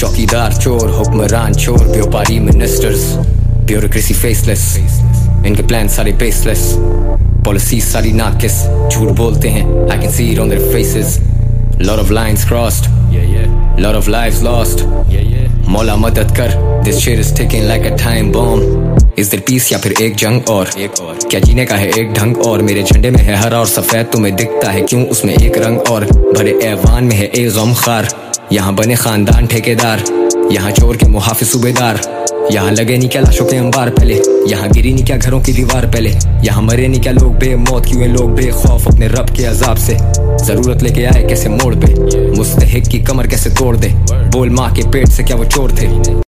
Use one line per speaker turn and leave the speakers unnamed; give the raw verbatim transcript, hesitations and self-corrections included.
चौकीदार चोर, हुक्मरान चोर, व्यापारी मिनिस्टर्स, ब्यूरोक्रेसी फेसलेस, इनके प्लान सारे बेसलेस, पॉलिसी सारी नाकिस, झूठ बोलते हैं I can see it on their faces. Lot of lines crossed, yeah yeah, lot of lives lost, yeah yeah. मौला मदद कर, this shit is ticking like a time bomb. Is there peace या फिर एक जंग और एक और क्या जीने का है एक ढंग और मेरे झंडे में है हरा और सफेद, तुम्हें दिखता है क्यों उसमें एक रंग और भरे ऐवान में है ए गमखार. यहाँ बने खानदान ठेकेदार, यहाँ चोर के मुहाफिज सूबेदार, यहाँ लगे नहीं क्या लाशों के अंबार पहले, यहाँ गिरी नहीं क्या घरों की दीवार पहले, यहाँ मरे नहीं क्या लोग बेमौत, क्यों लोग बेखौफ अपने रब के अजाब से. जरूरत लेके आए कैसे मोड़ पे, मुस्तहिक की कमर कैसे तोड़ दे, बोल माँ के पेट से क्या वो चोर थे.